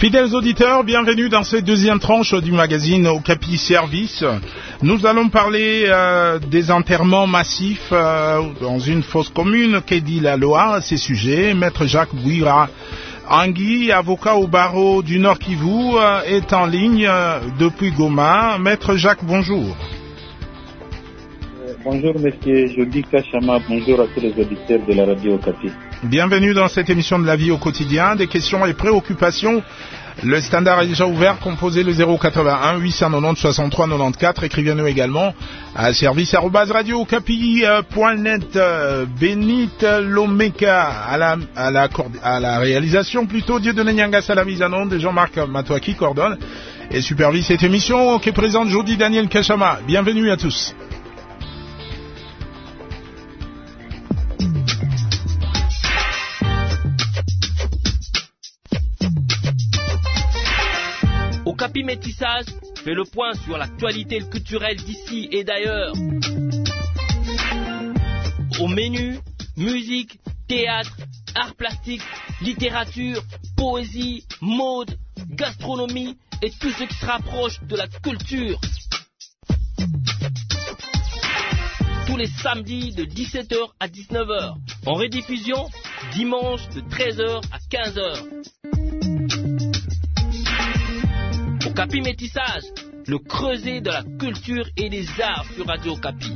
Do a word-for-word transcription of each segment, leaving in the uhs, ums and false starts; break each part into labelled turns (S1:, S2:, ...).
S1: Fidèles auditeurs, bienvenue dans cette deuxième tranche du magazine Okapi Service. Nous allons parler euh, des enterrements massifs euh, dans une fosse commune. Qu'est dit la loi à ces sujets? Maître Jacques Bouira Angui, avocat au barreau du Nord Kivu, euh, est en ligne euh, depuis Goma. Maître Jacques, bonjour.
S2: Euh, bonjour monsieur Jody Kachama, bonjour à tous les auditeurs de la radio Okapi. Bienvenue dans cette émission de la vie au quotidien, des questions et préoccupations. Le standard est déjà ouvert, composez le zéro quatre-vingt-un huit cent quatre-vingt-dix soixante-trois quatre-vingt-quatorze. Écrivez-nous également à service arobase radio okapi point net. Benite Lomeka à la, à, la, à la réalisation, plutôt Dieudonné Nyangas à la mise en onde, Jean-Marc Matouaki coordonne et supervise cette émission qui présente Jody Daniel Kachama. Bienvenue à tous.
S3: Okapi Métissage fait le point sur l'actualité culturelle d'ici et d'ailleurs. Au menu, musique, théâtre, arts plastiques, littérature, poésie, mode, gastronomie et tout ce qui se rapproche de la culture. Tous les samedis de dix-sept heures à dix-neuf heures. En rediffusion, dimanche de treize heures à quinze heures. Okapi Métissage, le creuset de la culture et des arts sur Radio Okapi.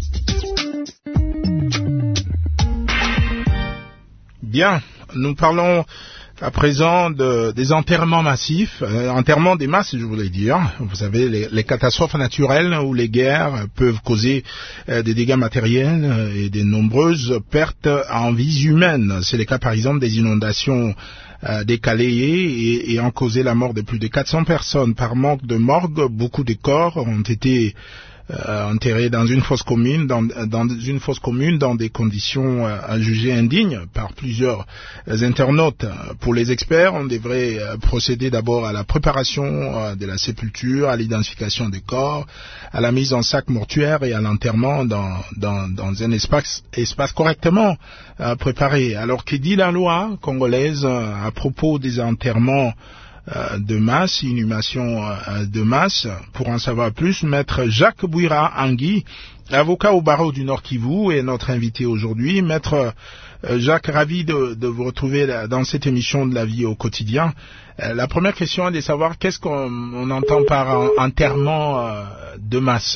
S1: Bien, nous parlons à présent de, des enterrements massifs, euh, enterrements des masses, je voulais dire. Vous savez, les, les catastrophes naturelles ou les guerres peuvent causer euh, des dégâts matériels euh, et de nombreuses pertes en vies humaines. C'est le cas par exemple des inondations Euh, décalayés et, et ont causé la mort de plus de quatre cents personnes. Par manque de morgue, beaucoup de corps ont été euh, enterrés dans une fosse commune, dans, dans une fosse commune, dans des conditions euh, jugées indignes par plusieurs euh, internautes. Pour les experts, on devrait euh, procéder d'abord à la préparation euh, de la sépulture, à l'identification des corps, à la mise en sac mortuaire et à l'enterrement dans, dans, dans un espace, espace correctement euh, préparé. Alors, que dit la loi congolaise euh, à propos des enterrements euh, de masse, inhumation euh, de masse? Pour en savoir plus, Maître Jacques Bouira Angui, avocat au barreau du Nord Kivu, est notre invité aujourd'hui. Maître euh, Jacques, ravi de, de vous retrouver là, dans cette émission de la vie au quotidien. Euh, la première question est de savoir qu'est-ce qu'on on entend par un enterrement euh, de masse.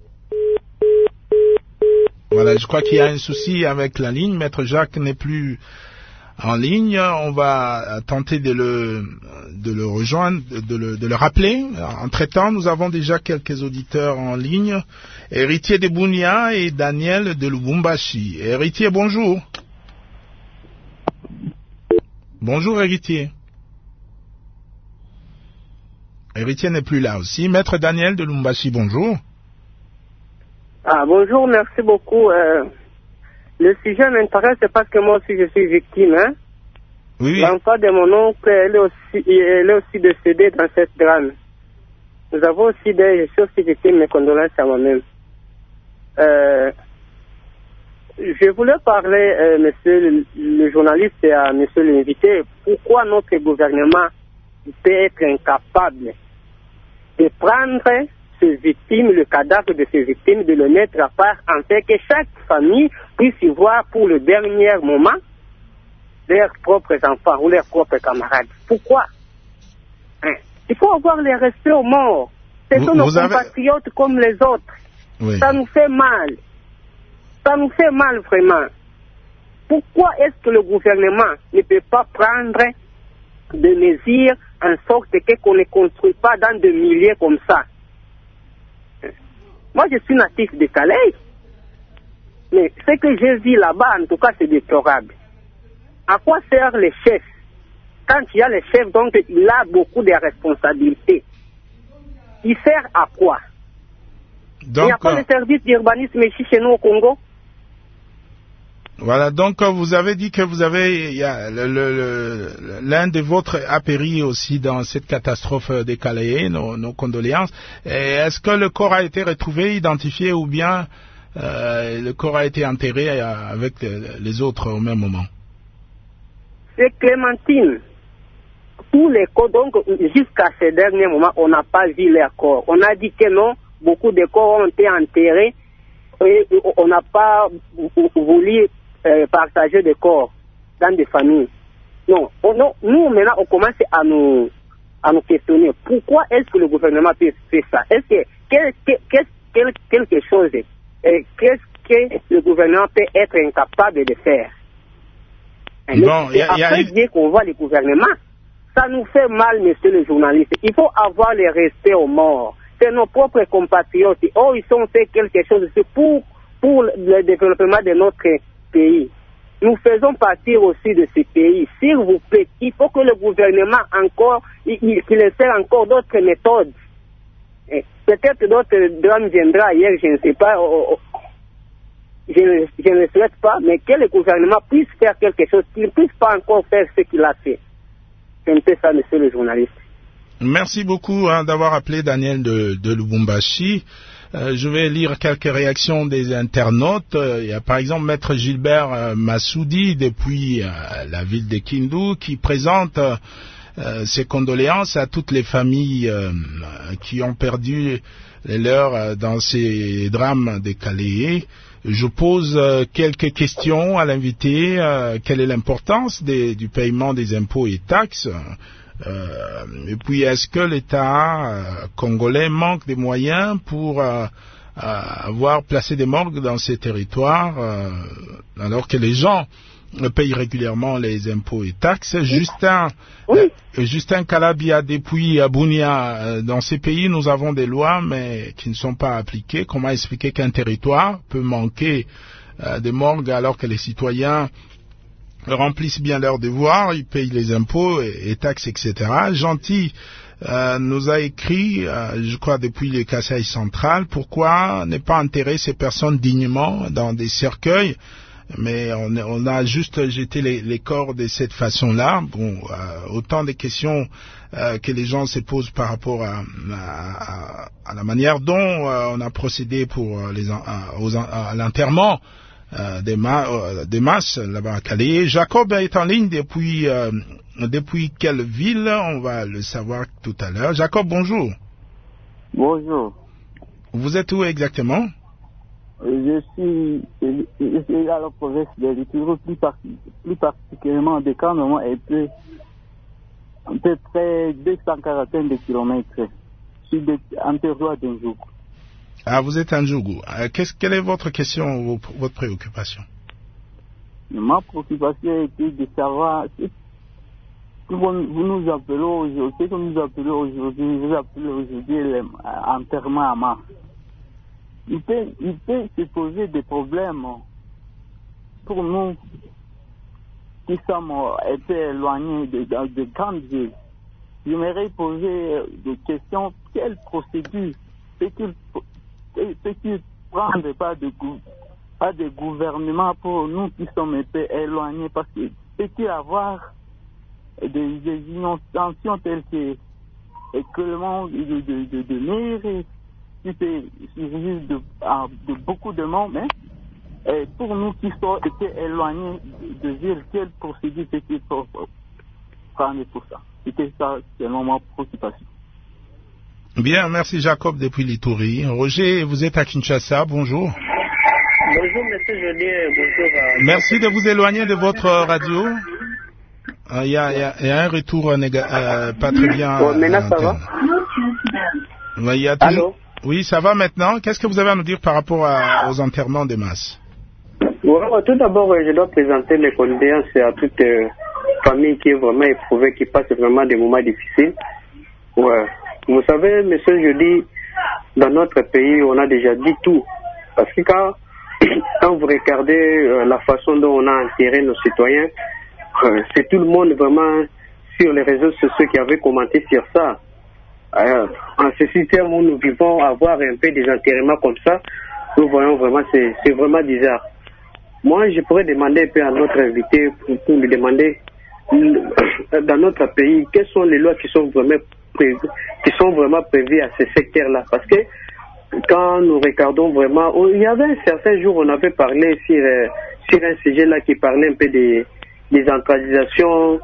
S1: Voilà, je crois qu'il y a un souci avec la ligne. Maître Jacques n'est plus en ligne. On va tenter de le, de le rejoindre, de le, de le rappeler. Entre-temps, nous avons déjà quelques auditeurs en ligne. Héritier de Bunia et Daniel de Lubumbashi. Héritier, bonjour. Bonjour, Héritier. Héritier n'est plus là aussi. Maître Daniel de Lubumbashi, bonjour.
S4: Ah, bonjour, merci beaucoup. Euh, le sujet m'intéresse parce que moi aussi je suis victime. Hein?
S1: Oui.
S4: L'enfant de mon oncle, elle est aussi, elle est aussi décédée dans cette drame. Nous avons aussi des, je suis aussi victime, mes condoléances à moi-même. Euh, je voulais parler, euh, monsieur le, le journaliste et à monsieur l'invité, pourquoi notre gouvernement peut être incapable de prendre ces victimes, le cadavre de ces victimes, de le mettre à part, en fait que chaque famille puisse y voir pour le dernier moment leurs propres enfants ou leurs propres camarades. Pourquoi? Hein? Il faut avoir les respects aux morts. Ce sont nos compatriotes avez... comme les autres. Oui. Ça nous fait mal. Ça nous fait mal vraiment. Pourquoi est-ce que le gouvernement ne peut pas prendre des mesures en sorte que qu'on ne construit pas dans des milliers comme ça? Moi, je suis natif de Calais, mais ce que j'ai vu là-bas, en tout cas, c'est déplorable. À quoi sert le chef? Quand il y a le chef, donc, il a beaucoup de responsabilités. Il sert à quoi? Donc, il n'y a pas de service d'urbanisme ici chez nous au Congo?
S1: Voilà, donc vous avez dit que vous avez, il y a le, le, le, l'un de vôtres a péri aussi dans cette catastrophe des Calaïens, nos, nos condoléances. Et est-ce que le corps a été retrouvé, identifié, ou bien euh, le corps a été enterré avec les autres au même moment?
S4: C'est Clémentine. tous les corps, donc jusqu'à ce dernier moment, on n'a pas vu les corps. On a dit que non, beaucoup de corps ont été enterrés et on n'a pas voulu euh, partager des corps dans des familles. Non, on, non, nous maintenant on commence à nous, à nous questionner. Pourquoi est-ce que le gouvernement peut faire ça? Est-ce que qu'est-ce quel, quelque chose, euh, qu'est-ce que le gouvernement peut être incapable de faire?
S1: Bon,
S4: et après, a... dès qu'on voit le gouvernement, ça nous fait mal, monsieur le journaliste. Il faut avoir le respect aux morts. C'est nos propres compatriotes. Oh, ils ont fait quelque chose pour, pour le développement de notre pays. Nous faisons partie aussi de ce pays. S'il vous plaît, il faut que le gouvernement encore, il, il, qu'il essaie encore d'autres méthodes. Et peut-être d'autres drames viendront ailleurs, je ne sais pas. Oh, oh, je, ne, je ne le souhaite pas, mais que le gouvernement puisse faire quelque chose, qu'il ne puisse pas encore faire ce qu'il a fait. C'est un peu ça, monsieur le journaliste.
S1: Merci beaucoup hein, d'avoir appelé Daniel de, de Lubumbashi. Euh, je vais lire quelques réactions des internautes. Euh, il y a par exemple Maître Gilbert euh, Massoudi depuis euh, la ville de Kindu qui présente euh, euh, ses condoléances à toutes les familles euh, qui ont perdu les leurs euh, dans ces drames de Calais. Je pose euh, quelques questions à l'invité. Euh, quelle est l'importance des, du paiement des impôts et taxes? Euh, et puis, est-ce que l'État euh, congolais manque des moyens pour euh, euh, avoir placé des morgues dans ces territoires euh, alors que les gens payent régulièrement les impôts et taxes? Justin, oui. euh, Justin Calabia depuis Bunia, euh, dans ces pays, nous avons des lois mais qui ne sont pas appliquées. Comment expliquer qu'un territoire peut manquer euh, des morgues alors que les citoyens remplissent bien leurs devoirs, ils payent les impôts et, et taxes, et cetera. Gentil euh, nous a écrit, euh, je crois depuis le Kasaï central, pourquoi ne pas enterrer ces personnes dignement dans des cercueils, mais on, on a juste jeté les, les corps de cette façon-là. Bon, euh, autant de questions euh, que les gens se posent par rapport à, à, à la manière dont euh, on a procédé pour les, à, aux, à l'enterrement Euh, des, ma euh, des masses là-bas à Calais. Jacob est en ligne depuis euh, depuis quelle ville? On va le savoir tout à l'heure. Jacob, bonjour.
S5: Bonjour.
S1: Vous êtes où exactement?
S5: Je suis, je suis à la province de l'Ituro, plus, parti, plus particulièrement de Cameroun, et peu, à peu près deux cent quarante de kilomètres. Je suis en territoire d'Njougou.
S1: Ah, vous êtes un Djougou. Euh, qu'est-ce, quelle est votre question, votre préoccupation?
S5: Ma préoccupation était de savoir si vous, vous nous appelez aujourd'hui, que nous appelons aujourd'hui, vous appelez aujourd'hui l'enterrement à mars. Il peut, il peut se poser des problèmes pour nous qui sommes un peu éloignés de, de, de grandes villes. J'aimerais poser des questions. Quelle procédure peut-il peut-il prendre pas de, pas de gouvernement pour nous qui sommes un peu éloignés, parce que peut-il avoir des, des inondations telles que l'écoulement de, de, de, de mer, qui peut surgir de, de beaucoup de monde, mais et pour nous qui sommes été éloignés de ville, quelle procédure peut-il prendre pour ça? C'était ça, selon ma préoccupation.
S1: Bien, merci Jacob depuis l'Ituri. Roger, vous êtes à Kinshasa, bonjour.
S4: Bonjour monsieur Joliet, bonjour. À...
S1: Merci de vous éloigner de votre radio. Il y, y, y a un retour néga... euh, pas très bien.
S4: Oh, maintenant ça va?
S1: Il y a toujours... Oui, ça va maintenant. Qu'est-ce que vous avez à nous dire par rapport à, aux enterrements des masses?
S4: Ouais, tout d'abord, je dois présenter mes condoléances à toute euh, famille qui est vraiment éprouvée, qui passe vraiment des moments difficiles. Ouais. Vous savez, monsieur, je dis, dans notre pays, on a déjà dit tout. Parce que quand, quand vous regardez euh, la façon dont on a enterré nos citoyens, euh, c'est tout le monde vraiment sur les réseaux sociaux qui avait commenté sur ça. Euh, en ce système où nous vivons, avoir un peu des enterrements comme ça, nous voyons vraiment, c'est, c'est vraiment bizarre. Moi, je pourrais demander un peu à notre invité pour, pour lui demander, dans notre pays, quelles sont les lois qui sont vraiment prévues, qui sont vraiment prévues à ce secteur-là. Parce que quand nous regardons vraiment, oh, il y avait un certain jour, on avait parlé sur, euh, sur un sujet-là qui parlait un peu des, des centralisations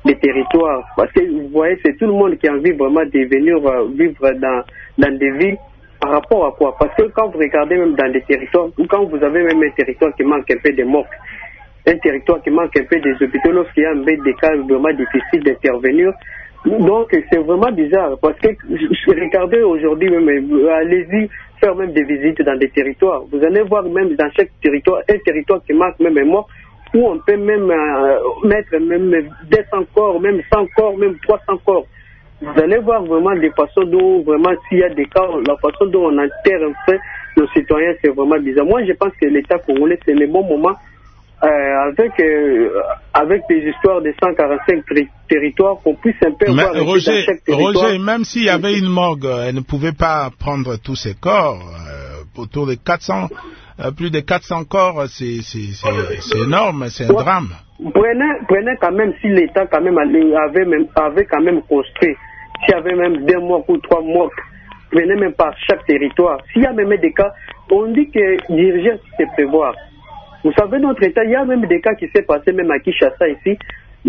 S4: des territoires. Parce que vous voyez, c'est tout le monde qui a envie vraiment de venir euh, vivre dans, dans des villes. Par rapport à quoi? Parce que quand vous regardez même dans des territoires, ou quand vous avez même un territoire qui manque un peu de morts, un territoire qui manque un peu des hôpitaux, lorsqu'il y a un peu des cas vraiment difficiles d'intervenir, donc c'est vraiment bizarre. Parce que regardez aujourd'hui, même, allez-y faire même des visites dans des territoires. Vous allez voir même dans chaque territoire, un territoire qui manque même un mort, où on peut même euh, mettre même deux cents corps, même cent corps, même trois cents corps. Vous allez voir vraiment des façons dont, vraiment, s'il y a des cas, la façon dont on enterre un peu nos citoyens, c'est vraiment bizarre. Moi, je pense que l'État congolais, c'est le bon moment, euh, avec, euh, avec des histoires de cent quarante-cinq ter- territoires, qu'on puisse un peu
S1: Mais
S4: voir
S1: Roger,
S4: dans chaque territoire.
S1: Roger, même s'il y avait une morgue, elle ne pouvait pas prendre tous ces corps, euh, autour de quatre cents, euh, plus de quatre cents corps, c'est, c'est, c'est, c'est énorme, c'est un ouais. drame.
S4: Prenez, prenez quand même, si l'État quand même avait, même, avait quand même construit, s'il y avait même deux morts ou trois morts, prenez même par chaque territoire. S'il y a même des cas, on dit que l'urgence c'est prévoir. Vous savez, notre État, il y a même des cas qui s'est passé même à Kinshasa ici,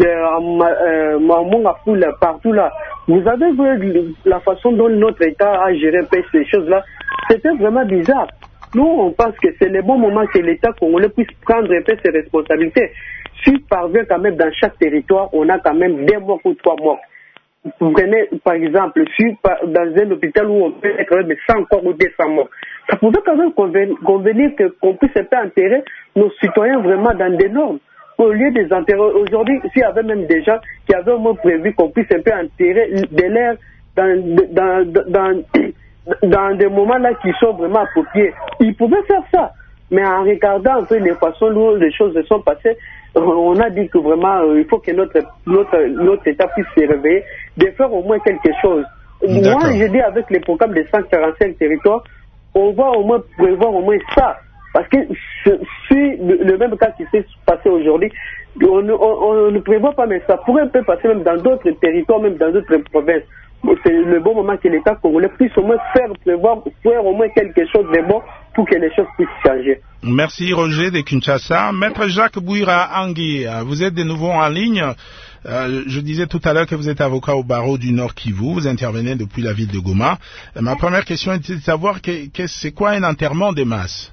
S4: euh, Mongafou, partout là. Vous avez vu la façon dont notre État a géré ces choses-là, c'était vraiment bizarre. Nous, on pense que c'est le bon moment que l'État congolais puisse prendre un peu ses responsabilités. Si parvient quand même dans chaque territoire, on a quand même deux morts ou trois morts. Vous prenez, par exemple, si dans un hôpital où on peut être même cent corps ou deux cents morts, ça pourrait quand même convenir que, qu'on puisse un peu enterrer nos citoyens vraiment dans des normes. Au lieu des enterrer, aujourd'hui, s'il y avait même des gens qui avaient au moins prévu qu'on puisse un peu enterrer de l'air dans, dans, dans, dans, dans des moments là qui sont vraiment appropriés, ils pouvaient faire ça. Mais en regardant un peu les façons dont les choses se sont passées, on a dit que vraiment, euh, il faut que notre, notre, notre État puisse se réveiller, de faire au moins quelque chose.
S1: D'accord.
S4: Moi, je dis avec les programmes de cent quarante-cinq territoires, on va au moins prévoir au moins ça. Parce que si le, le même cas qui s'est passé aujourd'hui, on, on, on ne prévoit pas, mais ça pourrait un peu passer même dans d'autres territoires, même dans d'autres provinces. C'est le bon moment que l'État congolais puisse au moins faire prévoir, faire au moins quelque chose de bon pour que les choses puissent changer.
S1: Merci Roger de Kinshasa. Maître Jacques Bouira Angui, vous êtes de nouveau en ligne. Euh, je disais tout à l'heure que vous êtes avocat au barreau du Nord Kivu. Vous intervenez depuis la ville de Goma. Euh, ma première question était de savoir que, que c'est quoi un enterrement de masse?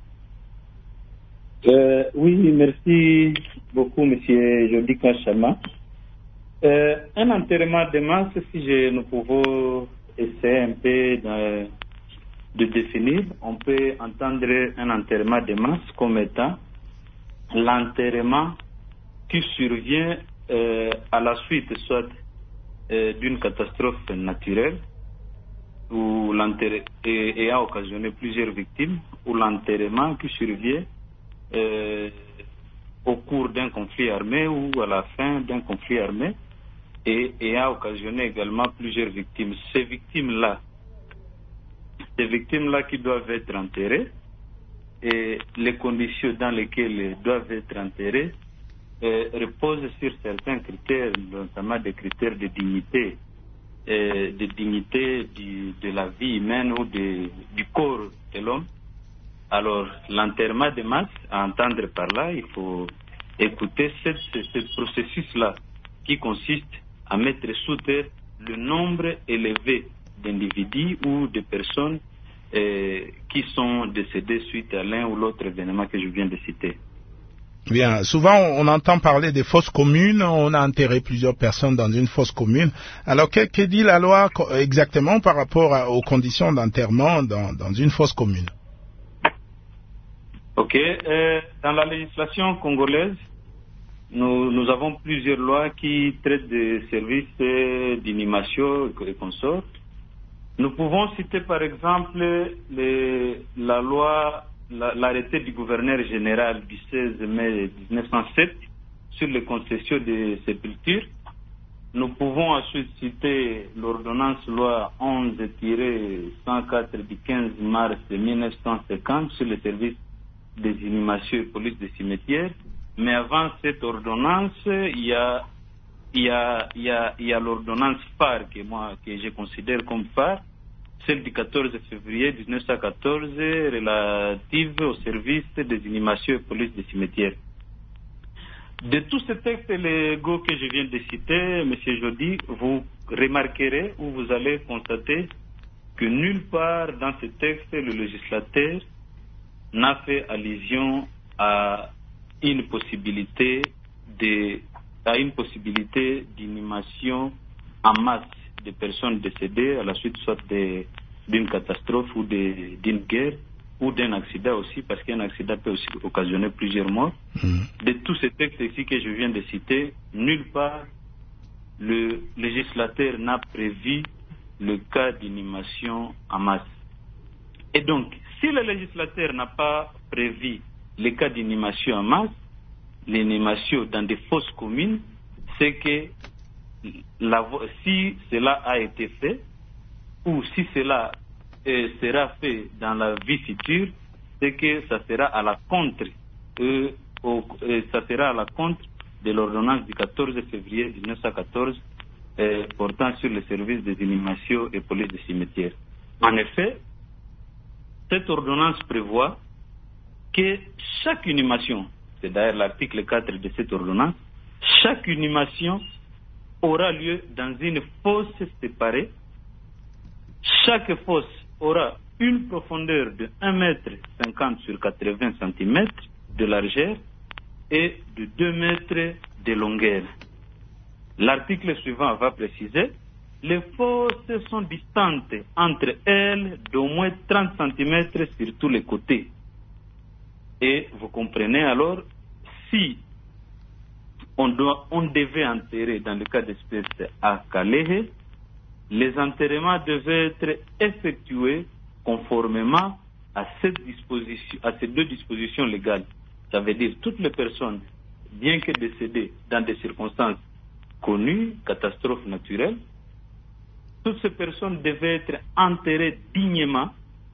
S5: Euh, oui, merci beaucoup, monsieur Jody Kachama. Euh, un enterrement de masse, si je, nous pouvons essayer un peu de, de définir, on peut entendre un enterrement de masse comme étant l'enterrement qui survient euh, à la suite soit euh, d'une catastrophe naturelle ou l'enterrement et, et a occasionné plusieurs victimes, ou l'enterrement qui survient euh, au cours d'un conflit armé ou à la fin d'un conflit armé. Et, et a occasionné également plusieurs victimes. Ces victimes-là, ces victimes-là qui doivent être enterrées, et les conditions dans lesquelles elles doivent être enterrées euh, reposent sur certains critères, notamment des critères de dignité, euh, de dignité du, de la vie humaine ou de, du corps de l'homme. Alors, l'enterrement de masse, à entendre par là, il faut écouter ce, ce, ce processus-là qui consiste à mettre sous terre le nombre élevé d'individus ou de personnes euh, qui sont décédés suite à l'un ou l'autre événement que je viens de citer.
S1: Bien, souvent on entend parler des fosses communes, on a enterré plusieurs personnes dans une fosse commune. Alors que, que dit la loi exactement par rapport à, aux conditions d'enterrement dans, dans une fosse commune?
S5: Ok, euh, dans la législation congolaise, Nous, nous avons plusieurs lois qui traitent des services d'inhumation et consorts. Nous pouvons citer par exemple les, la loi, la, l'arrêté du gouverneur général du seize mai mille neuf cent sept sur les concessions de sépultures. Nous pouvons ensuite citer l'ordonnance loi onze cent quatre du quinze mars mille neuf cent cinquante sur les services des inhumations et police des cimetières. Mais avant cette ordonnance, il y a, il y a, il y a, il y a l'ordonnance phare que moi, que je considère comme phare, celle du quatorze février mille neuf cent quatorze relative au service des inhumations et police des cimetières. De tous ces textes légaux que je viens de citer, M. Jody, vous remarquerez ou vous allez constater que nulle part dans ces textes, le législateur n'a fait allusion à une possibilité de, à une possibilité d'inhumation en masse de personnes décédées à la suite soit d'une catastrophe ou d'une guerre ou d'un accident aussi, parce qu'un accident peut aussi occasionner plusieurs morts. Mmh. De tous ces textes ici que je viens de citer, nulle part le législateur n'a prévu le cas d'inhumation en masse. Et donc, si le législateur n'a pas prévu le cas d'inhumation en masse, l'inhumation dans des fosses communes, c'est que la, si cela a été fait, ou si cela euh, sera fait dans la vie future, c'est que ça sera à la contre, euh, au, euh, ça sera à la contre de l'ordonnance du quatorze février mille neuf cent quatorze euh, portant sur le service des inhumations et police des cimetières. En effet, cette ordonnance prévoit que chaque inhumation, c'est d'ailleurs l'article quatre de cette ordonnance, chaque inhumation aura lieu dans une fosse séparée. Chaque fosse aura une profondeur de un mètre cinquante sur quatre-vingts centimètres de largeur et de deux mètres de longueur. L'article suivant va préciser: les fosses sont distantes entre elles d'au moins trente centimètres sur tous les côtés. Et vous comprenez alors, si on, doit, on devait enterrer dans le cas d'espèce à Kalehe, les enterrements devaient être effectués conformément à, cette disposition, à ces deux dispositions légales. Ça veut dire toutes les personnes, bien que décédées dans des circonstances connues, catastrophes naturelles, toutes ces personnes devaient être enterrées dignement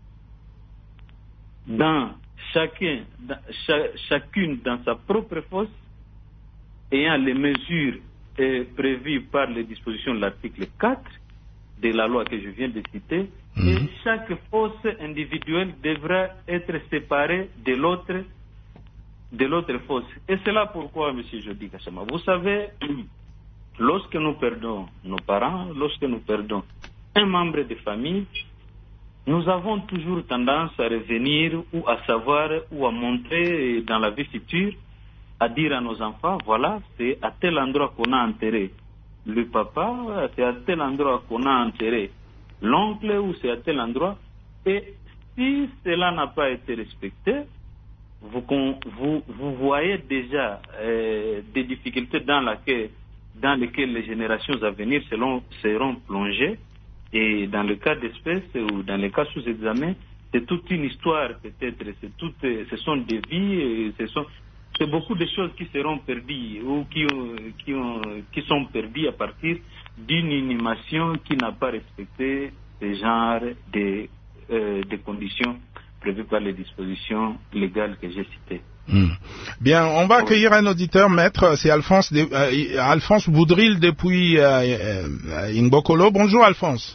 S5: dans chacun, dans, chac, chacune dans sa propre fosse, ayant les mesures euh, prévues par les dispositions de l'article quatre de la loi que je viens de citer, mmh. Et chaque fosse individuelle devra être séparée de l'autre de l'autre fosse. Et c'est là pourquoi, M. Jody Kachama, vous savez, lorsque nous perdons nos parents, lorsque nous perdons un membre de famille, nous avons toujours tendance à revenir ou à savoir ou à montrer dans la vie future, à dire à nos enfants, voilà, c'est à tel endroit qu'on a enterré le papa, c'est à tel endroit qu'on a enterré l'oncle, ou c'est à tel endroit. Et si cela n'a pas été respecté, vous, vous, vous voyez déjà euh, des difficultés dans, laquelle, dans lesquelles les générations à venir seront, seront plongées. Et dans le cas d'espèce ou dans le cas sous examen, c'est toute une histoire peut-être, c'est tout, ce sont des vies, ce sont, c'est beaucoup de choses qui seront perdues ou qui, ont, qui, ont, qui sont perdues à partir d'une inhumation qui n'a pas respecté ce genre de, euh, de conditions prévues par les dispositions légales que j'ai citées.
S1: Mmh. Bien, on va accueillir un auditeur, maître, c'est Alphonse, de, euh, Alphonse Boudril depuis euh, euh, Ingbokolo. Bonjour Alphonse.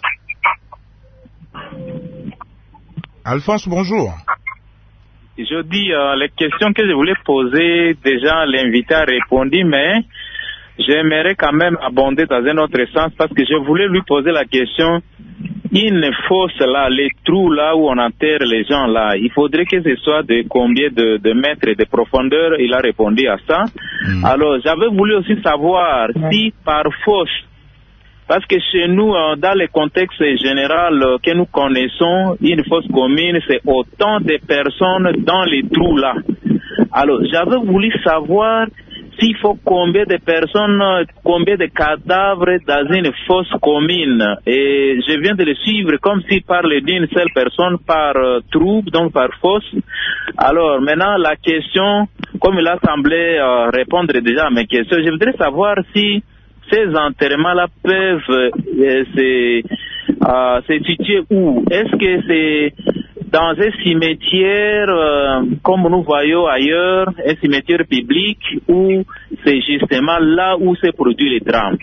S1: Alphonse, bonjour.
S6: Je dis, euh, les questions que je voulais poser, déjà l'invité a répondu, mais j'aimerais quand même abonder dans un autre sens parce que je voulais lui poser la question, une fosse là, les trous là où on enterre les gens là, il faudrait que ce soit de combien de, de mètres de profondeur? Il a répondu à ça. Mmh. Alors, j'avais voulu aussi savoir si par fosse, parce que chez nous, dans le contexte général que nous connaissons, une fosse commune, c'est autant de personnes dans les trous là. Alors, j'avais voulu savoir s'il faut combien de personnes, combien de cadavres dans une fosse commune. Et je viens de le suivre comme s'il parlait d'une seule personne par euh, trou, donc par fosse. Alors, maintenant, la question, comme il a semblé euh, répondre déjà à mes questions, je voudrais savoir si ces enterrements-là peuvent euh, se, euh, se situer où? Est-ce que c'est dans un cimetière, euh, comme nous voyons ailleurs, un cimetière public, ou c'est justement là où se produit les drames?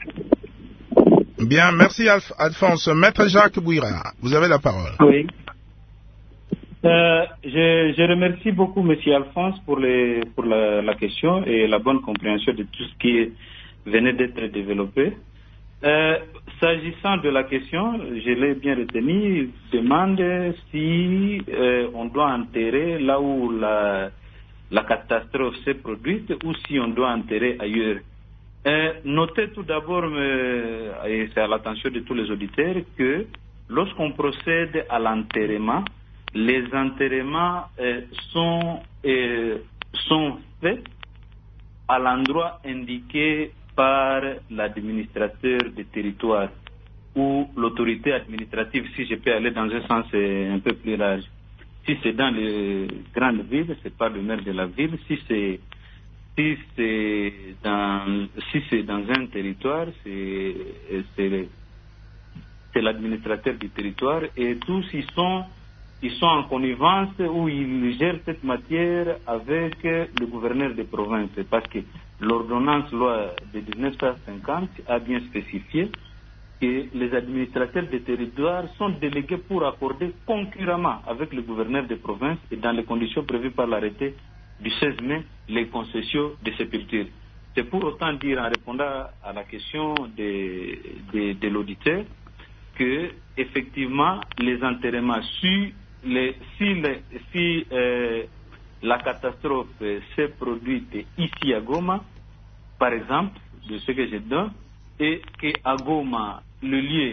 S1: Bien, merci Alf- Alphonse. Maître Jacques Bouira, vous avez la parole.
S5: Oui.
S7: Euh, je, je remercie beaucoup M. Alphonse pour, les, pour la, la question et la bonne compréhension de tout ce qui venait d'être développé. Euh, s'agissant de la question, je l'ai bien retenu, demande si euh, on doit enterrer là où la, la catastrophe s'est produite ou si on doit enterrer ailleurs. Euh, notez tout d'abord, euh, et c'est à l'attention de tous les auditeurs, que lorsqu'on procède à l'enterrement, les enterrements euh, sont, euh, sont faits à l'endroit indiqué par l'administrateur du territoire ou l'autorité administrative, si je peux aller dans un sens un peu plus large. Si c'est dans les grandes villes, c'est pas le maire de la ville. Si c'est si c'est dans si c'est dans un territoire, c'est c'est c'est l'administrateur du territoire et tous ils sont ils sont en connivence ou ils gèrent cette matière avec le gouverneur de province parce que l'ordonnance loi de dix-neuf cent cinquante a bien spécifié que les administrateurs des territoires sont délégués pour accorder concurremment avec le gouverneur de province et dans les conditions prévues par l'arrêté du seize mai les concessions de sépulture. C'est pour autant dire, en répondant à la question de, de, de l'auditeur, que effectivement les enterrements, si, les, si, les, si euh, la catastrophe s'est produite ici à Goma, par exemple, de ce que je donne, et qu'à Goma, le lieu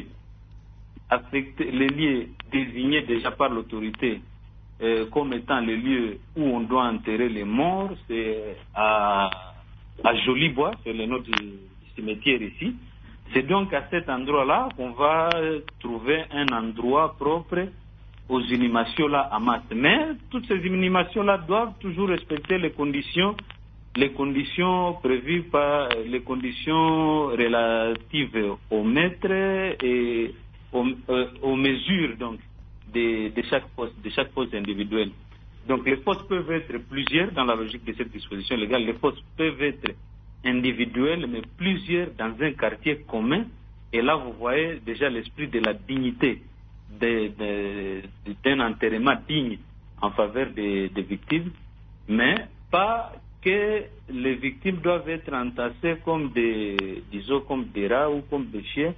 S7: affecté, le lieu désigné déjà par l'autorité euh, comme étant le lieu où on doit enterrer les morts, c'est à, à Jolibois, c'est le nom du, du cimetière ici. C'est donc à cet endroit-là qu'on va trouver un endroit propre aux inhumations-là à masse. Mais toutes ces inhumations-là doivent toujours respecter les conditions les conditions prévues par les conditions relatives au mètre et aux, euh, aux mesures donc de, de chaque poste de chaque poste individuel. Donc les postes peuvent être plusieurs dans la logique de cette disposition légale. Les postes peuvent être individuels mais plusieurs dans un quartier commun. Et là vous voyez déjà l'esprit de la dignité de, de, de, d'un enterrement digne en faveur des, des victimes, mais pas que les victimes doivent être entassées comme des, disons, comme des rats ou comme des chiens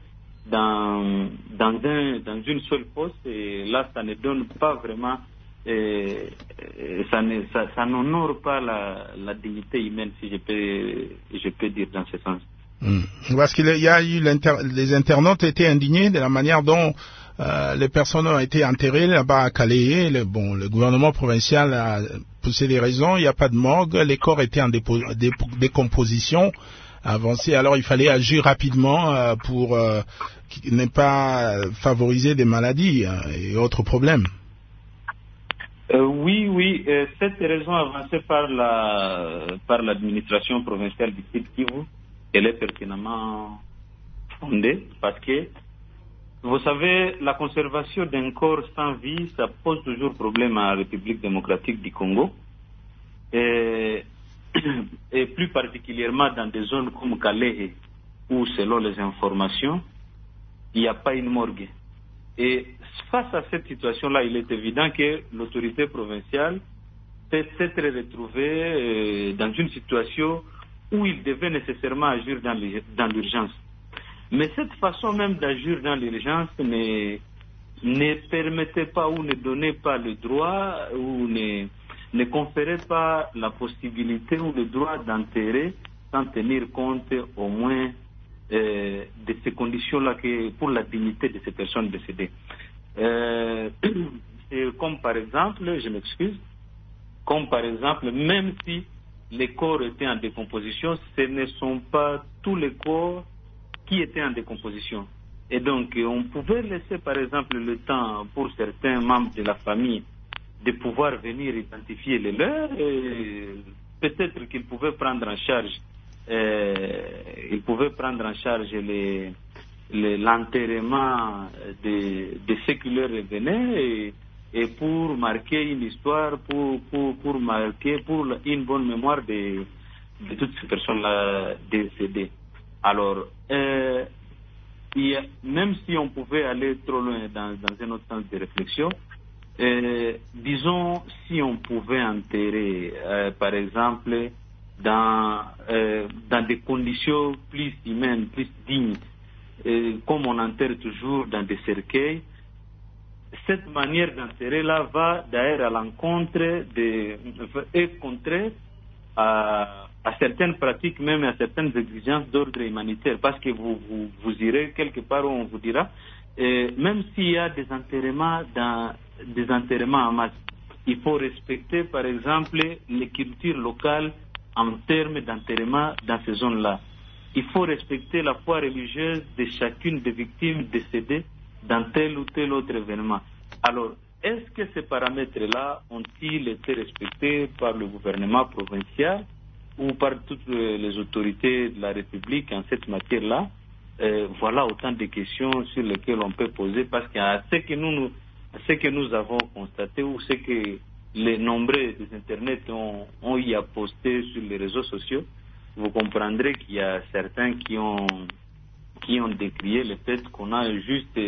S7: dans, dans, un, dans une seule fosse. Et là, ça ne donne pas vraiment, et, et ça, ne, ça, ça n'honore pas la, la dignité humaine, si je peux, je peux dire dans ce sens.
S1: Mmh. Parce qu'il y a eu les internautes étaient indignés de la manière dont euh, les personnes ont été enterrées là-bas à Calais. Le, bon, le gouvernement provincial a poussé les raisons. Il n'y a pas de morgue. Les corps étaient en dépo, dé, décomposition avancée. Alors il fallait agir rapidement euh, pour euh, ne pas favoriser des maladies euh, et autres problèmes.
S7: Euh, oui, oui. Euh, cette raison avancée par la par l'administration provinciale du Sud Kivu, elle est pertinemment fondée parce que, vous savez, la conservation d'un corps sans vie, ça pose toujours problème à la République démocratique du Congo. Et, et plus particulièrement dans des zones comme Calais, où, selon les informations, il n'y a pas une morgue. Et face à cette situation-là, il est évident que l'autorité provinciale peut s'être retrouvée dans une situation où il devait nécessairement agir dans l'urgence. Mais cette façon même d'agir dans l'urgence ne, ne permettait pas ou ne donnait pas le droit ou ne, ne conférait pas la possibilité ou le droit d'enterrer sans tenir compte au moins euh, de ces conditions-là que, pour la dignité de ces personnes décédées. Euh, comme par exemple, je m'excuse, comme par exemple, même si les corps étaient en décomposition, ce ne sont pas tous les corps qui étaient en décomposition. Et donc, on pouvait laisser, par exemple, le temps pour certains membres de la famille de pouvoir venir identifier les leurs. Et peut-être qu'ils pouvaient prendre en charge, euh, ils pouvaient prendre en charge les, les, l'enterrement de, de ceux qui leur revenaient et, et pour marquer une histoire, pour, pour, pour marquer pour une bonne mémoire de, de toutes ces personnes-là décédées. Alors, euh, il y a, même si on pouvait aller trop loin dans, dans un autre sens de réflexion, Euh, disons, si on pouvait enterrer, euh, par exemple, dans, euh, dans des conditions plus humaines, plus dignes, euh, comme on enterre toujours dans des cercueils, cette manière d'enterrer-là va d'ailleurs à l'encontre de, et contraire à, à certaines pratiques, même à certaines exigences d'ordre humanitaire, parce que vous, vous, vous irez quelque part où on vous dira, euh, même s'il y a des enterrements dans des enterrements en masse, il faut respecter par exemple les cultures locales en termes d'enterrement dans ces zones-là. Il faut respecter la foi religieuse de chacune des victimes décédées dans tel ou tel autre événement. Alors, est-ce que ces paramètres-là ont-ils été respectés par le gouvernement provincial ou par toutes les autorités de la République en cette matière-là? euh, Voilà autant de questions sur lesquelles on peut poser, parce qu'à ce que nous, nous, ce que nous avons constaté ou ce que les nombreux des Internet ont, ont eu à poster sur les réseaux sociaux, vous comprendrez qu'il y a certains qui ont, qui ont décrié le fait qu'on a juste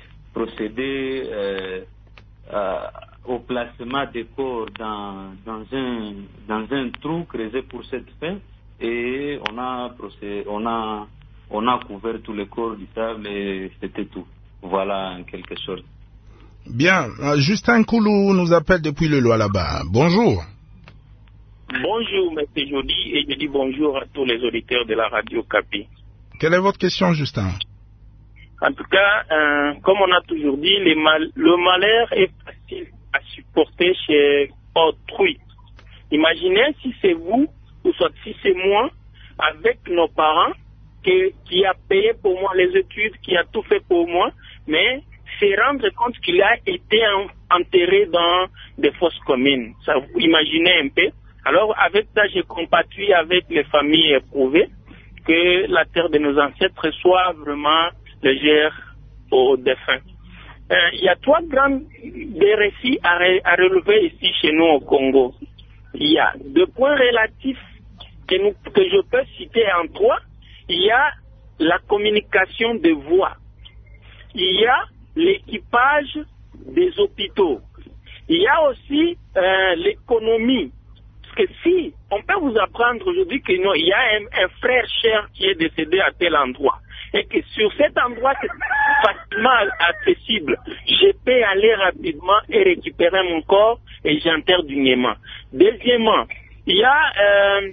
S7: procédé euh, à, au placement des corps dans, dans, un, dans un trou creusé pour cette fin, et on a, procédé, on a, on a couvert tous les corps du sable et c'était tout. Voilà en quelque sorte.
S1: Bien, Justin Koulou nous appelle depuis le Lualaba. Bonjour.
S8: Bonjour, M. Jody, et je dis bonjour à tous les auditeurs de la radio Capi.
S1: Quelle est votre question, Justin?
S8: En tout cas, euh, comme on a toujours dit, les mal, le malheur est facile à supporter chez autrui. Imaginez si c'est vous, ou soit si c'est moi, avec nos parents, que, qui a payé pour moi les études, qui a tout fait pour moi, mais c'est rendre compte qu'il a été en, enterré dans des fosses communes. Ça, vous imaginez un peu. Alors, avec ça, je compatrie avec les familles éprouvées, que la terre de nos ancêtres soit vraiment légère aux défunts. Euh, il y a trois grands des récits à, re, à relever ici chez nous au Congo. Il y a deux points relatifs que, nous, que je peux citer en trois. Il y a la communication de voix. Il y a l'équipage des hôpitaux. Il y a aussi euh, l'économie. Parce que si on peut vous apprendre aujourd'hui que non, il y a un, un frère cher qui est décédé à tel endroit, et que sur cet endroit c'est facilement accessible, je peux aller rapidement et récupérer mon corps et j'enterre dignement. Deuxièmement, il y a euh,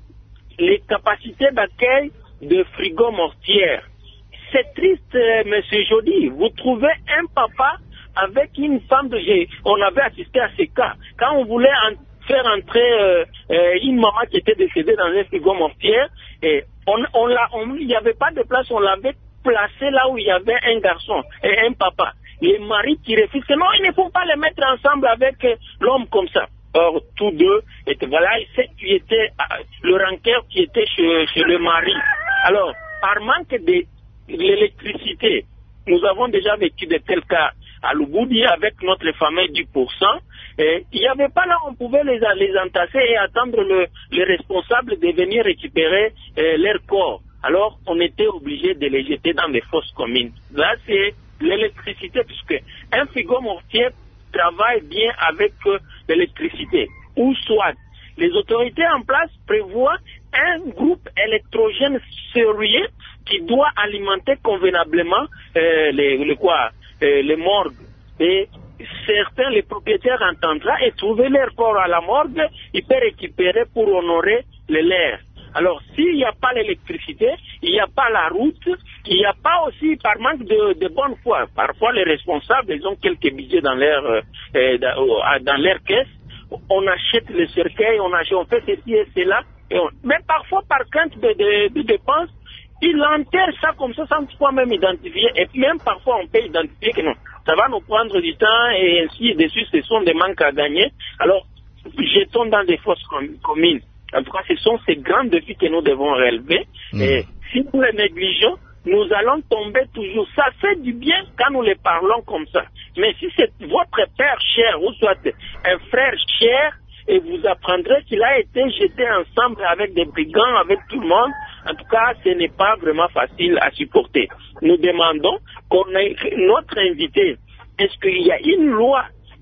S8: les capacités d'accueil de frigo mortières. C'est triste, euh, Monsieur Jody. Vous trouvez un papa avec une femme de... On avait assisté à ces cas. Quand on voulait en faire entrer euh, euh, une maman qui était décédée dans un frigo mortière, et on, on l'a, on, il n'y avait pas de place, on l'avait placé là où il y avait un garçon et un papa. Les maris qui refusent, non, il ne faut pas les mettre ensemble avec euh, l'homme comme ça. Or, tous deux, étaient, voilà, c'est qui était euh, le rancœur qui était chez, chez le mari. Alors, par manque de l'électricité, nous avons déjà vécu de tels cas à Lubudi avec notre fameux dix pour cent. Et il n'y avait pas là, on pouvait les, les entasser et attendre le, les responsables de venir récupérer euh, leur corps. Alors, on était obligé de les jeter dans des fosses communes. Là, c'est l'électricité, puisque un frigo mortier travaille bien avec euh, l'électricité. Ou soit, les autorités en place prévoient un groupe électrogène sérieux qui doit alimenter convenablement euh, les, les, quoi, euh, les morgues. Et certains, les propriétaires entendront et trouver leur corps à la morgue, ils peuvent récupérer pour honorer les leurs. Alors, s'il n'y a pas l'électricité, il n'y a pas la route, il n'y a pas aussi, par manque de, de bonne foi, parfois les responsables, ils ont quelques budgets dans leur, euh, dans, dans leur caisse, on achète le cercueil, on, achète, on fait ceci et cela, et on, mais parfois par crainte de, de, de dépenses, ils enterrent ça comme ça sans pouvoir même identifier, et même parfois on peut identifier que non, ça va nous prendre du temps, et ainsi de suite, ce sont des manques à gagner. Alors, jetons dans des fosses communes. En tout cas, ce sont ces grands défis que nous devons relever. Mmh. Et si nous les négligeons, nous allons tomber toujours. Ça fait du bien quand nous les parlons comme ça. Mais si c'est votre père cher, ou soit un frère cher, et vous apprendrez qu'il a été jeté ensemble avec des brigands, avec tout le monde, en tout cas, ce n'est pas vraiment facile à supporter. Nous demandons qu'on ait notre invité. Est-ce qu'il y a une loi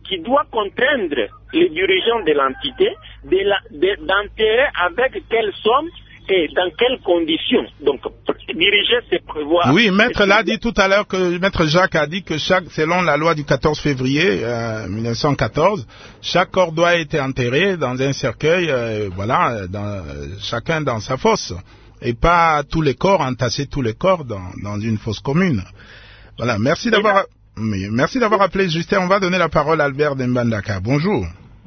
S8: qui doit contraindre les dirigeants de l'entité d'enterrer avec quelle somme et dans quelles conditions. Donc, diriger, c'est prévoir.
S1: Oui, Maître l'a dit tout à l'heure, que Maître Jacques a dit que chaque, selon la loi du quatorze février euh, mille neuf cent quatorze, chaque corps doit être enterré dans un cercueil, euh, voilà, dans, chacun dans sa fosse, et pas tous les corps, entasser tous les corps dans, dans une fosse commune. Voilà, merci d'avoir, merci d'avoir appelé Justin. On va donner la parole à Albert Dembandaka. Bonjour.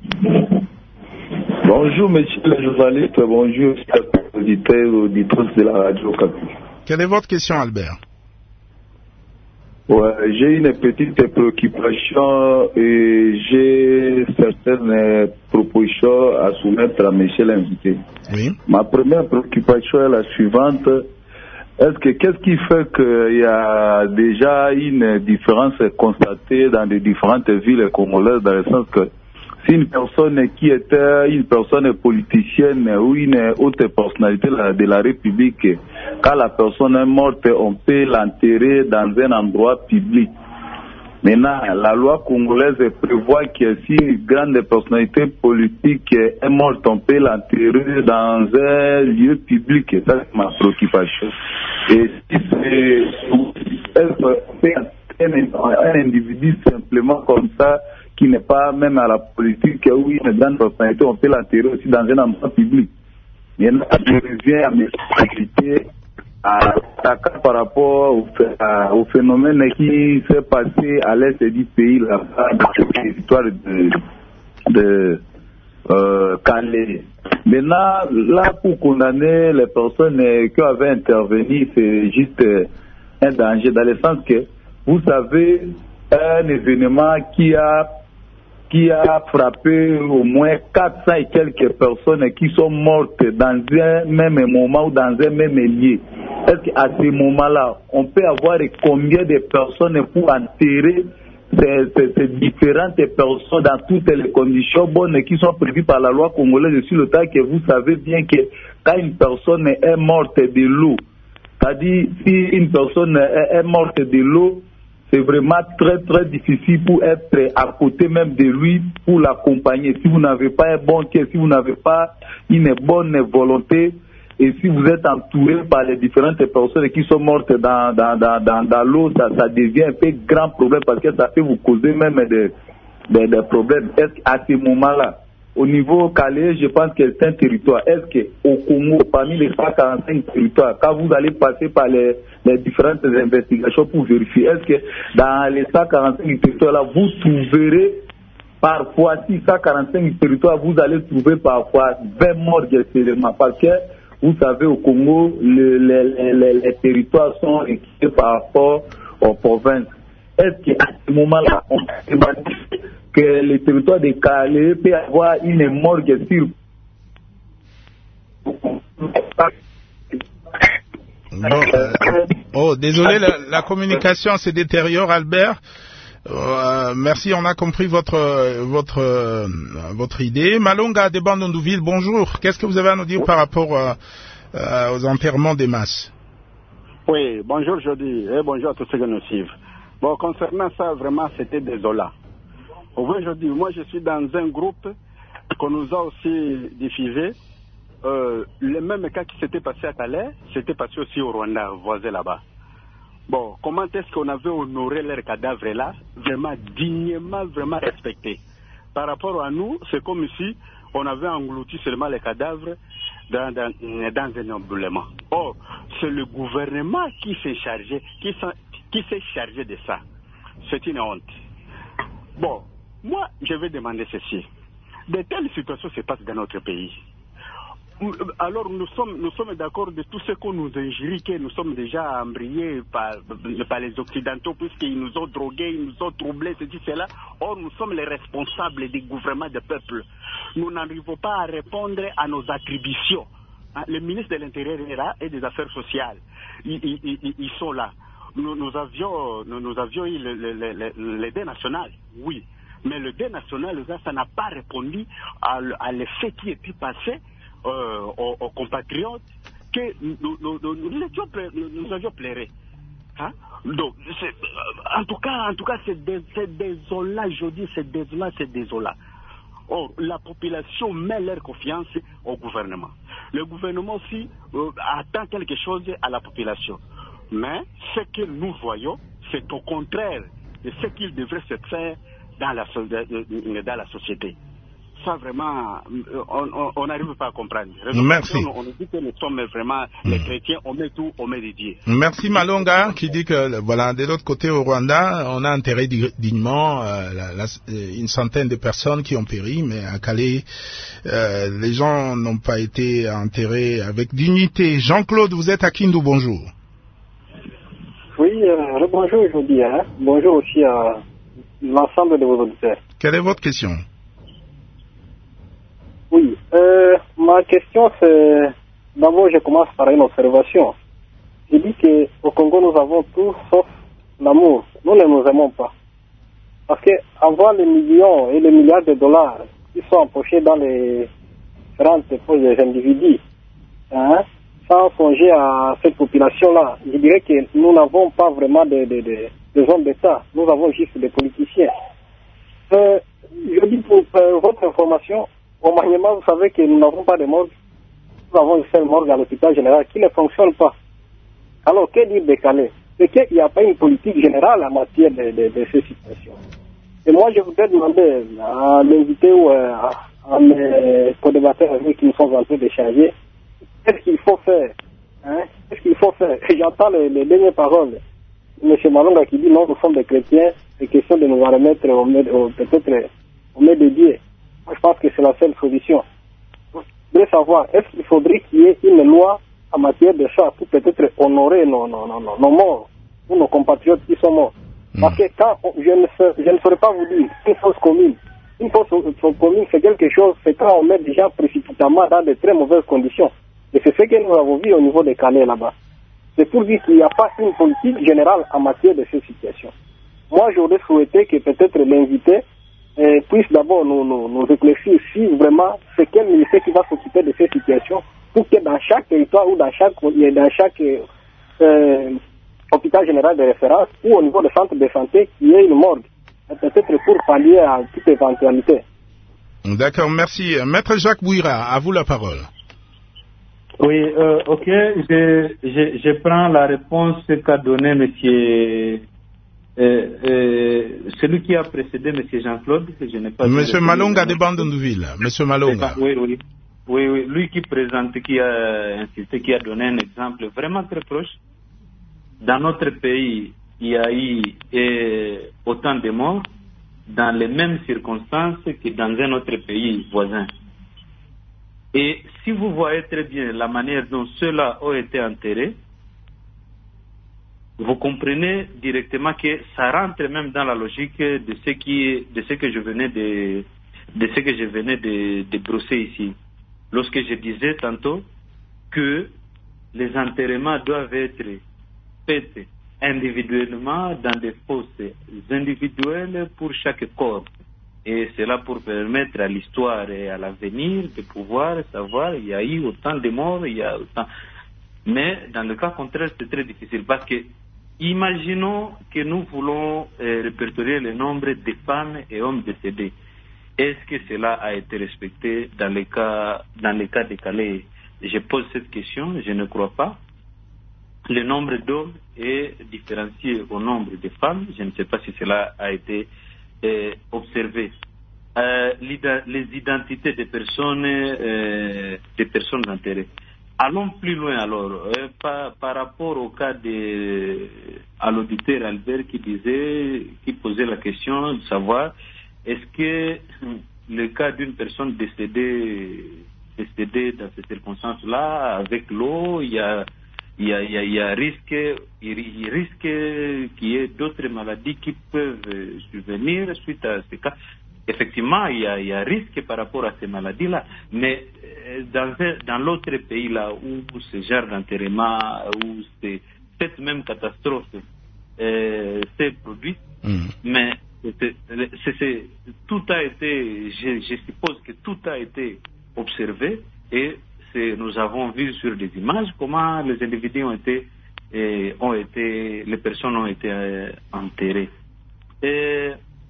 S9: Bonjour, monsieur le journaliste. Bonjour, auditeurs, auditrices de la radio Okapi.
S1: Quelle est votre question, Albert?
S9: Ouais, j'ai une petite préoccupation et j'ai certaines propositions à soumettre à monsieur l'invité.
S1: Oui.
S9: Ma première préoccupation est la suivante. Est-ce que qu'est-ce qui fait qu'il y a déjà une différence constatée dans les différentes villes congolaises, dans le sens que si une personne qui était une personne politicienne ou une haute personnalité de la République, quand la personne est morte, on peut l'enterrer dans un endroit public. Maintenant, la loi congolaise prévoit que si une grande personnalité politique est morte, on peut l'enterrer dans un lieu public. Ça, c'est ma préoccupation. Et si c'est un individu simplement comme ça, qui n'est pas même à la politique, ou une grande personnalité, on peut l'enterrer aussi dans un endroit public. Maintenant, je reviens à mes activités à, à, par rapport au, à, au phénomène qui s'est passé à l'est du pays, là, dans l'histoire de, de euh, Calais. Maintenant, là, pour condamner les personnes qui avaient intervenu, c'est juste un danger, dans le sens que, vous savez, un événement qui a qui a frappé au moins quatre cents et quelques personnes qui sont mortes dans un même moment ou dans un même lieu. Est-ce qu'à ce moment-là, on peut avoir combien de personnes pour enterrer ces, ces, ces différentes personnes dans toutes les conditions bonnes qui sont prévues par la loi congolaise sur le temps que vous savez bien que quand une personne est morte de l'eau, c'est-à-dire si une personne est morte de l'eau, c'est vraiment très très difficile pour être à côté même de lui, pour l'accompagner. Si vous n'avez pas un bon cœur, si vous n'avez pas une bonne volonté, et si vous êtes entouré par les différentes personnes qui sont mortes dans, dans, dans, dans, dans l'eau, ça, ça devient un peu grand problème parce que ça peut vous causer même des, des, des problèmes. Est-ce qu'à ce moment-là, au niveau Calais, je pense que c'est un territoire. Est-ce qu'au Congo, parmi les cent quarante-cinq territoires, quand vous allez passer par les, les différentes investigations pour vérifier, est-ce que dans les cent quarante-cinq territoires-là, vous trouverez parfois, si cent quarante-cinq territoires, vous allez trouver parfois vingt morts seulement, parce que vous savez, au Congo, le, les, les, les territoires sont équipés par rapport aux provinces. Est-ce qu'à ce moment-là, on peut que le territoire de Calais peut avoir une morgue sur...
S1: Bon, euh, oh, désolé, la, la communication se détériore, Albert. Euh, merci, on a compris votre votre euh, votre idée. Malonga de Bandondouville, bonjour. Qu'est-ce que vous avez à nous dire par rapport euh, euh, aux enterrements des masses?
S10: Oui, bonjour Jody, et bonjour à tous ceux qui nous suivent. Bon, concernant ça, vraiment, c'était désolant. Aujourd'hui, moi, je suis dans un groupe qu'on nous a aussi diffusé. Euh, le même cas qui s'était passé à Calais, s'était passé aussi au Rwanda, voisin là-bas. Bon, comment est-ce qu'on avait honoré leurs cadavres là, vraiment dignement, vraiment respecté. Par rapport à nous, c'est comme ici, on avait englouti seulement les cadavres dans, dans, dans un embrûlement. Or, c'est le gouvernement qui s'est chargé, qui qui s'est chargé de ça. C'est une honte. Bon, moi, je vais demander ceci. De telles situations se passent dans notre pays. Alors, nous sommes, nous sommes d'accord de tout ce qu'on nous injurie, que nous sommes déjà embrayés par, par les Occidentaux, puisqu'ils nous ont drogués, ils nous ont troublés, ceci, cela. Or, nous sommes les responsables des gouvernements du peuple. Nous n'arrivons pas à répondre à nos attributions. Hein, le ministre de l'Intérieur est là et des Affaires sociales. Ils, ils, ils, ils sont là. Nous, nous avions, nous, nous avions eu le, le, le, le, le dé national, oui. Mais le dé national, ça n'a pas répondu à, à l'effet qui était passé euh, aux, aux compatriotes que nous, nous, nous, nous, nous, nous avions pleuré. Hein? Donc, en tout cas, en tout cas, c'est dés, désolant, je dis, c'est désolant, c'est désolant. Or, la population met leur confiance au gouvernement. Le gouvernement aussi euh, attend quelque chose à la population. Mais ce que nous voyons, c'est au contraire de ce qu'il devrait se faire dans la, dans la société. Ça, vraiment, on n'arrive pas à comprendre.
S1: Merci.
S10: On, on dit que nous sommes vraiment mmh. les chrétiens, on met tout, on met des dieux.
S1: Merci Malonga, qui dit que, voilà, de l'autre côté au Rwanda, on a enterré dignement euh, la, la, une centaine de personnes qui ont péri, mais à Calais, euh, les gens n'ont pas été enterrés avec dignité. Jean-Claude, vous êtes à Kindu, bonjour.
S11: Oui, euh, bonjour aujourd'hui. Hein. Bonjour aussi à l'ensemble de vos auditeurs.
S1: Quelle est votre question?
S11: Oui, euh, ma question c'est, d'abord je commence par une observation. Je dis qu'au Congo nous avons tout sauf l'amour. Nous ne nous aimons pas. Parce qu'avoir les millions et les milliards de dollars qui sont empochés dans les différentes poches des individus, hein, sans songer à cette population-là, je dirais que nous n'avons pas vraiment de, de, de, de hommes d'État. Nous avons juste des politiciens. Euh, je dis pour euh, votre information, au Maniema, vous savez que nous n'avons pas de morgue. Nous avons une seule morgue à l'hôpital général qui ne fonctionne pas. Alors, que dire de Calais? C'est qu'il n'y a pas une politique générale en matière de, de, de ces situations. Et moi, je voudrais demander à l'invité ou à, à mes co-débatteurs avec qui nous sommes en train d'échanger, qu'est-ce qu'il faut faire, hein? Qu'est-ce qu'il faut faire? J'entends les, les dernières paroles de M. Malonga qui dit non, nous sommes des chrétiens, c'est question de nous en remettre au, au, peut-être au maître de Dieu. Moi, je pense que c'est la seule solution. Je voudrais savoir, est-ce qu'il faudrait qu'il y ait une loi en matière de ça pour peut-être honorer nos, nos, nos, nos morts ou nos compatriotes qui sont morts? Mmh. Parce que quand on, je, ne sais, je ne saurais pas vous dire, une fausse commune, une fausse commune, c'est quelque chose, c'est quand on met des gens précipitamment dans de très mauvaises conditions. Et c'est ce que nous avons vu au niveau des Calais là-bas. C'est pour dire qu'il n'y a pas une politique générale en matière de ces situations. Moi, j'aurais souhaité que peut-être l'invité euh, puisse d'abord nous, nous, nous éclaircir si vraiment c'est quel ministère qui va s'occuper de ces situations pour que dans chaque territoire ou dans chaque, dans chaque euh, hôpital général de référence ou au niveau des centres de santé, qu'il y ait une morgue. Peut-être pour pallier à toute éventualité.
S1: D'accord, merci. Maître Jacques Bouira, à vous la parole.
S7: Oui, euh, ok, je, je, je prends la réponse qu'a donnée monsieur, euh, euh, celui qui a précédé monsieur Jean-Claude. Je n'ai pas.
S1: Monsieur Malonga de Bandonville. Monsieur Malonga.
S7: Oui, oui, oui, oui, lui qui présente, qui a insisté, qui a donné un exemple vraiment très proche. Dans notre pays, il y a eu eh, autant de morts dans les mêmes circonstances que dans un autre pays voisin. Et si vous voyez très bien la manière dont ceux-là ont été enterrés, vous comprenez directement que ça rentre même dans la logique de ce qui, de ce que je venais de, de ce que je venais de, de brosser ici. Lorsque je disais tantôt que les enterrements doivent être faits individuellement dans des fosses individuelles pour chaque corps. Et c'est là pour permettre à l'histoire et à l'avenir de pouvoir savoir il y a eu autant de morts, il y a autant. Mais dans le cas contraire, c'est très difficile parce que imaginons que nous voulons euh, répertorier le nombre de femmes et hommes décédés. Est-ce que cela a été respecté dans les cas, dans les cas de Calais? Je pose cette question, je ne crois pas. Le nombre d'hommes est différencié au nombre de femmes. Je ne sais pas si cela a été euh, observé. Euh, les identités des personnes, euh, des personnes enterrées. Allons plus loin alors. Euh, par, par rapport au cas de, à l'auditeur Albert qui disait, qui posait la question de savoir est-ce que le cas d'une personne décédée, décédée dans ces circonstances-là, avec l'eau, il y a Il y a, il y a, il y a risque, il risque qu'il y ait d'autres maladies qui peuvent survenir suite à ces cas. Effectivement, il y a, il y a risque par rapport à ces maladies-là. Mais dans, dans l'autre pays là où ce genre d'enterrement, où c'est, cette même catastrophe euh, s'est produite, mmh. mais c'est, c'est, c'est, tout a été, je, je suppose que tout a été observé et nous avons vu sur des images comment les individus ont été et ont été, les personnes ont été euh, enterrées. Et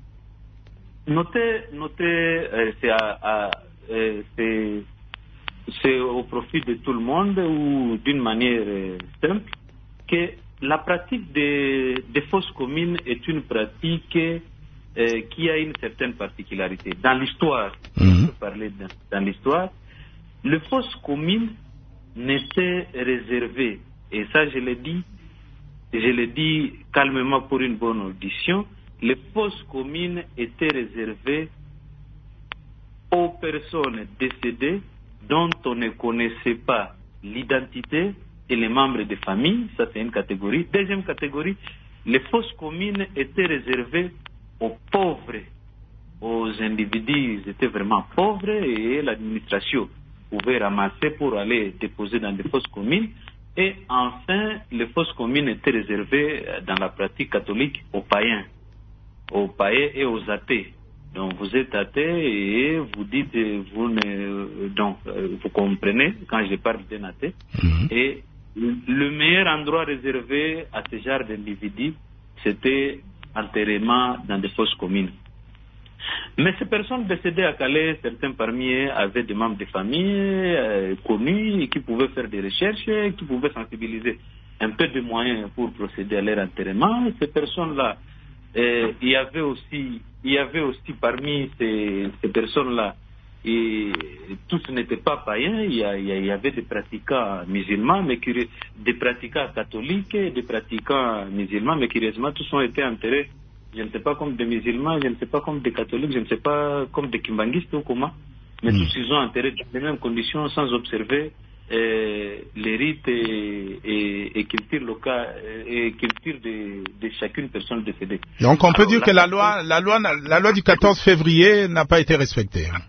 S7: notez, notez, euh, c'est, à, à, euh, c'est, c'est au profit de tout le monde ou d'une manière euh, simple que la pratique des, des fosses communes est une pratique euh, qui a une certaine particularité. Dans l'histoire, mmh. on peut parler de, dans l'histoire, les fosses communes n'étaient réservées, et ça je l'ai dit, je l'ai dit calmement pour une bonne audition, les fosses communes étaient réservées aux personnes décédées dont on ne connaissait pas l'identité et les membres de famille, ça c'est une catégorie. Deuxième catégorie, les fosses communes étaient réservées aux pauvres, aux individus, ils étaient vraiment pauvres et l'administration pouvait ramasser pour aller déposer dans des fosses communes. Et enfin, les fosses communes étaient réservées dans la pratique catholique aux païens, aux païens et aux athées. Donc vous êtes athée et vous dites, vous ne, donc vous comprenez quand je parle d'un athée. Mmh. Et le meilleur endroit réservé à ce genre d'individus, c'était enterrement dans des fosses communes. Mais ces personnes décédées à Calais, certains parmi eux avaient des membres de famille euh, connus et qui pouvaient faire des recherches, qui pouvaient sensibiliser un peu de moyens pour procéder à leur enterrement. Ces personnes-là, euh, il y avait aussi, il y avait aussi parmi ces, ces personnes-là, et tous n'étaient pas païens, il y, a, il y avait des pratiquants musulmans, mais qui, des pratiquants catholiques, et des pratiquants musulmans, mais curieusement tous ont été enterrés. Je ne sais pas comme des musulmans, je ne sais pas comme des catholiques, je ne sais pas comme des kimbanguistes ou comment, mais mmh. tous ils ont enterré dans les mêmes conditions sans observer euh, les rites et, et, et culture locale et culture de, de chacune personne décédée.
S1: Donc on peut Alors, dire que la loi, la loi, la loi du quatorze février n'a pas été respectée. Hein.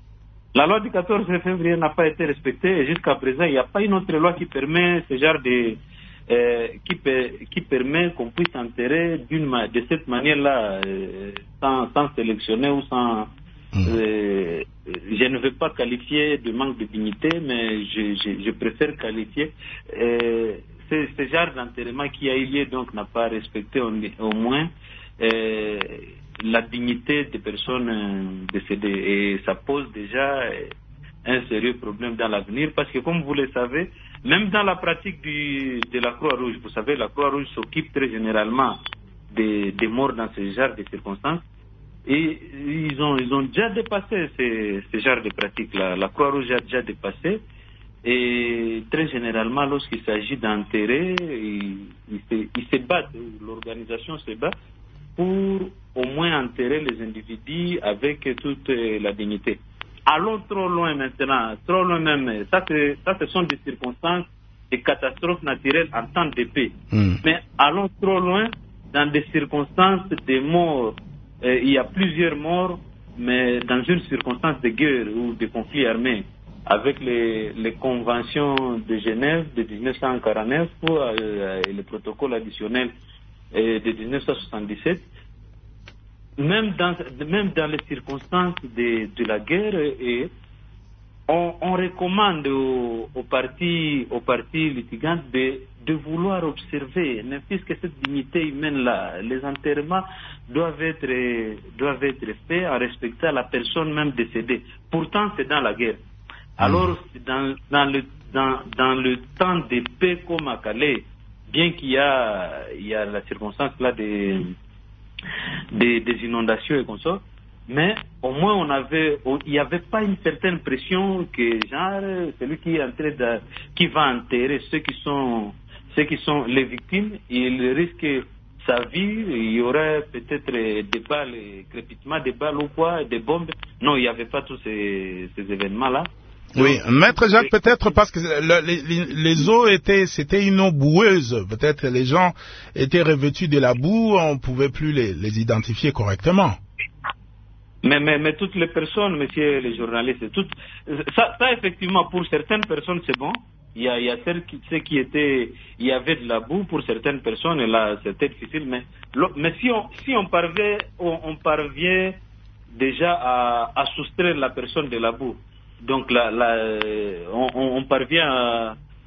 S7: La loi du quatorze février n'a pas été respectée et jusqu'à présent il n'y a pas une autre loi qui permet ce genre de Euh, qui, per, qui permet qu'on puisse enterrer d'une de cette manière-là, euh, sans, sans sélectionner ou sans... Euh, je ne veux pas qualifier de manque de dignité, mais je, je, je préfère qualifier... Euh, ce, ce genre d'enterrement qui a eu lieu, donc, n'a pas respecté au, au moins euh, la dignité des personnes décédées. Et ça pose déjà un sérieux problème dans l'avenir, parce que, comme vous le savez, même dans la pratique du, de la Croix-Rouge, vous savez, la Croix-Rouge s'occupe très généralement des, des morts dans ce genre de circonstances. Et ils ont, ils ont déjà dépassé ce, ce genre de pratiques-là. La Croix-Rouge a déjà dépassé. Et très généralement, lorsqu'il s'agit d'enterrer, ils, ils, se, ils se battent, l'organisation se bat pour au moins enterrer les individus avec toute la dignité. Allons trop loin maintenant, trop loin même. Ça, ça, ce sont des circonstances, des catastrophes naturelles en temps de paix. Mm. Mais allons trop loin dans des circonstances de morts. Euh, il y a plusieurs morts, mais dans une circonstance de guerre ou de conflit armé, avec les, les conventions de Genève de dix-neuf cent quarante-neuf pour, euh, et le protocole additionnel euh, de dix-neuf cent soixante-dix-sept. Même dans, même dans les circonstances de, de la guerre, et on, on recommande aux, aux partis, aux partis litigants de, de vouloir observer, puisque cette dignité humaine-là, les enterrements doivent être, doivent être faits en respectant la personne même décédée. Pourtant, c'est dans la guerre. Alors, dans, dans, le, dans, dans le temps de paix comme à Calais, bien qu'il y a, il y a la circonstance là des Des, des inondations et comme ça, mais au moins on avait, il n'y avait pas une certaine pression que genre celui qui est en train de, qui va enterrer ceux qui sont, ceux qui sont les victimes, il risque sa vie, il y aurait peut-être des balles, crépitements des balles ou quoi, des bombes. Non, il n'y avait pas tous ces, ces événements-là.
S1: Oui, Maître Jacques, peut-être parce que le, les, les eaux étaient, c'était une eau boueuse. Peut-être les gens étaient revêtus de la boue, on ne pouvait plus les, les identifier correctement.
S7: Mais, mais, mais toutes les personnes, messieurs les journalistes, toutes, ça, ça effectivement, pour certaines personnes, c'est bon. Il y a, il y a celles qui, ceux qui étaient, il y avait de la boue pour certaines personnes, et là, c'était difficile. Mais, mais si on, si on parvient, on, on parvient déjà à, à soustraire la personne de la boue. Donc là, là on, on parvient à,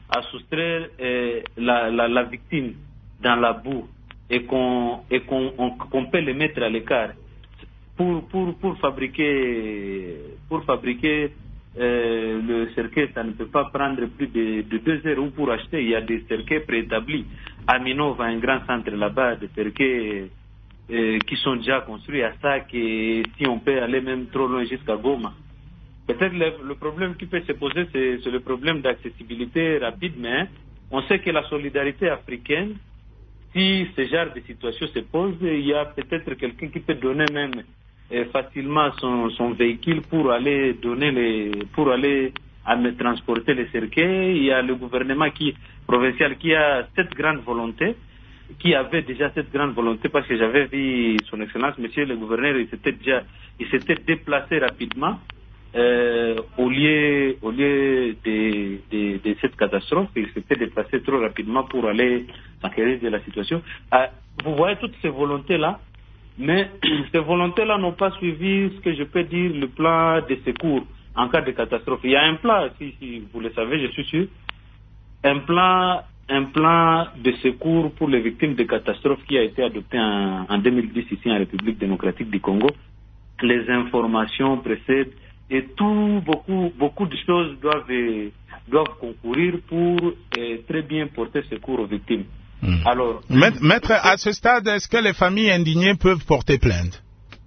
S7: à soustraire euh, la, la, la victime dans la boue et qu'on et qu'on on, qu'on peut les mettre à l'écart pour pour pour fabriquer pour fabriquer euh, le cercueil, ça ne peut pas prendre plus de, de deux heures. Ou pour acheter, il y a des cercueils préétablis. À Minova, un grand centre là-bas, des cercueils euh, qui sont déjà construits à ça, et si on peut aller même trop loin jusqu'à Goma. Peut-être le, le problème qui peut se poser, c'est, c'est le problème d'accessibilité rapide, mais on sait que la solidarité africaine, si ce genre de situation se pose, il y a peut-être quelqu'un qui peut donner même euh, facilement son, son véhicule pour aller donner les, pour aller à me transporter les cercueils. Il y a le gouvernement qui, provincial qui a cette grande volonté, qui avait déjà cette grande volonté, parce que j'avais vu son excellence, monsieur le gouverneur, il s'était déjà, il s'était déplacé rapidement. Euh, au lieu, au lieu de, de, de cette catastrophe, il s'était déplacé trop rapidement pour aller s'enquérir de la situation. Euh, vous voyez toutes ces volontés-là, mais ces volontés-là n'ont pas suivi ce que je peux dire le plan de secours en cas de catastrophe. Il y a un plan, si, si vous le savez, je suis sûr, un plan, un plan de secours pour les victimes de catastrophes qui a été adopté en, en deux mille dix ici en République démocratique du Congo. Les informations précèdent et tout, beaucoup, beaucoup de choses doivent, doivent concourir pour euh, très bien porter secours aux victimes.
S1: Mmh.
S7: Alors,
S1: Maître, à ce stade, est-ce que les familles indignées peuvent porter plainte?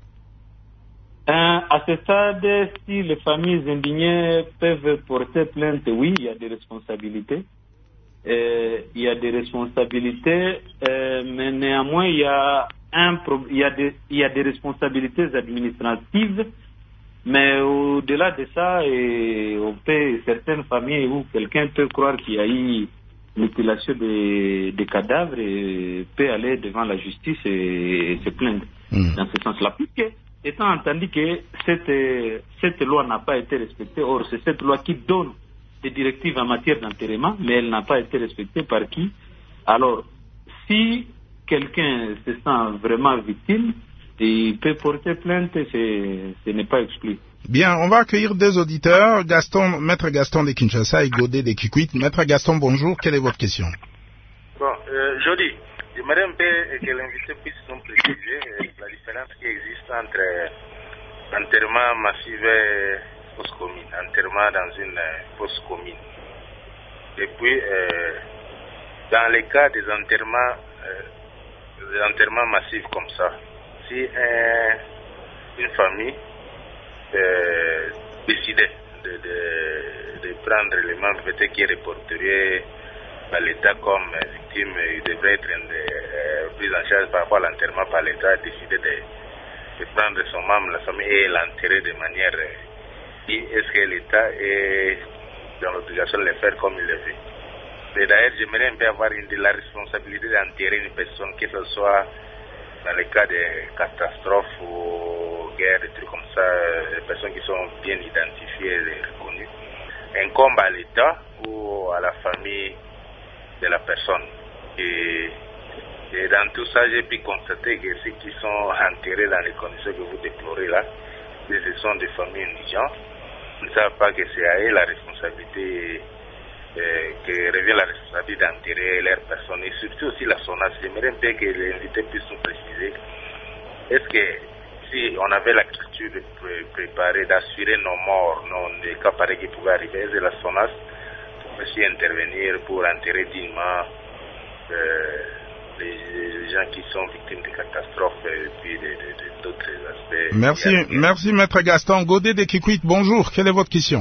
S7: euh, À ce stade, si les familles indignées peuvent porter plainte, oui, il y a des responsabilités. Euh, il y a des responsabilités, euh, mais néanmoins, il y a, un pro- il y a des, il y a des responsabilités administratives. Mais au-delà de ça, et on peut, certaines familles où quelqu'un peut croire qu'il y a eu mutilation des, des cadavres et peut aller devant la justice et, et se plaindre mmh. dans ce sens-là. Puisque, étant entendu que cette, cette loi n'a pas été respectée, or c'est cette loi qui donne des directives en matière d'enterrement, mais elle n'a pas été respectée par qui? Alors, si quelqu'un se sent vraiment victime, il peut porter plainte, ce n'est pas exclu.
S1: Bien, on va accueillir deux auditeurs, Gaston, Maître Gaston de Kinshasa et Godet de Kikwit. Maître Gaston, bonjour, quelle est votre question?
S12: Bon, euh, Jody, j'aimerais un peu que l'invité puisse nous préciser la différence qui existe entre enterrement massif et fosse commune, enterrement dans une fosse commune. Et puis, euh, dans les cas des enterrements, euh, des enterrements massifs comme ça, si un, une famille euh, décidait de, de, de prendre les membres peut-être qui reporteraient à l'État comme victime, il devrait être euh, pris en charge par rapport à l'enterrement par l'État, décider de, de prendre son membre, la famille, et l'enterrer de manière... Euh, est-ce que l'État est dans l'obligation de le faire comme il le fait? Et d'ailleurs, j'aimerais un peu avoir une, la responsabilité d'enterrer une personne, que ce soit dans le cas de catastrophes ou guerres, des trucs comme ça, des personnes qui sont bien identifiées et reconnues, incombe à l'État ou à la famille de la personne. Et, et dans tout ça, j'ai pu constater que ceux qui sont enterrés dans les conditions que vous déplorez là, ce sont des familles indigentes, ne savent pas que c'est à eux la responsabilité, euh, que revient la responsabilité d'enterrer leurs personnes, et surtout aussi la SONAS. J'aimerais un peu que l'invité puisse nous préciser, est-ce que si on avait la culture de pré- préparer, d'assurer nos morts, non, des cas pareils qui pouvaient arriver, est-ce que la SONAS peut aussi intervenir pour enterrer dignement euh, les, les gens qui sont victimes de catastrophes et puis de, de, de, d'autres aspects.
S1: Merci, merci Maître Gaston. Godet de Kikwit, bonjour, quelle est votre question?